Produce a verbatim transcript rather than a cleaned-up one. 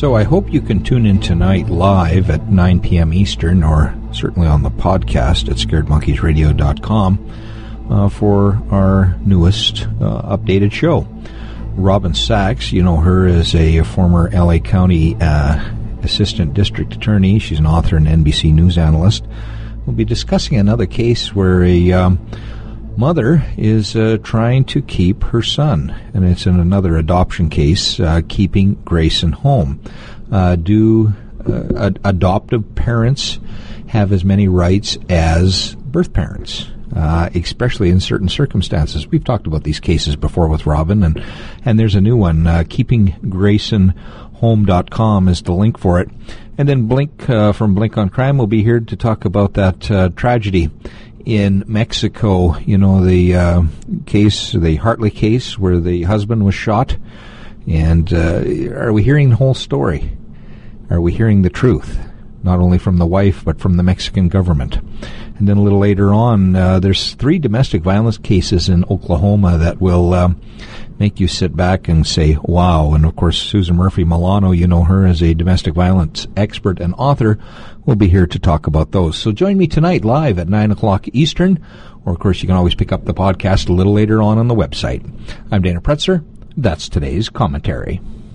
So I hope you can tune in tonight live at nine p.m. Eastern, or certainly on the podcast at scared monkeys radio dot com uh, for our newest uh, updated show. Robin Sachs, you know her as a former L A County uh, Assistant District Attorney. She's an author and N B C News analyst. We'll be discussing another case where a um, mother is uh, trying to keep her son, and it's in another adoption case, uh, keeping Grayson home. Uh, do uh, ad- adoptive parents have as many rights as birth parents, uh, especially in certain circumstances? We've talked about these cases before with Robin, and, and there's a new one. Uh, keeping grayson home dot com is the link for it. And then Blink uh, from Blink on Crime will be here to talk about that uh, tragedy in Mexico, you know, the uh, case, the Hartley case, where the husband was shot. And uh, are we hearing the whole story? Are we hearing the truth? Not only from the wife, but from the Mexican government. And then a little later on, uh, there's three domestic violence cases in Oklahoma that will uh, make you sit back and say, wow. And, of course, Susan Murphy Milano, you know her as a domestic violence expert and author, will be here to talk about those. So join me tonight live at nine o'clock Eastern, or, of course, you can always pick up the podcast a little later on on the website. I'm Dana Pretzer. That's today's commentary.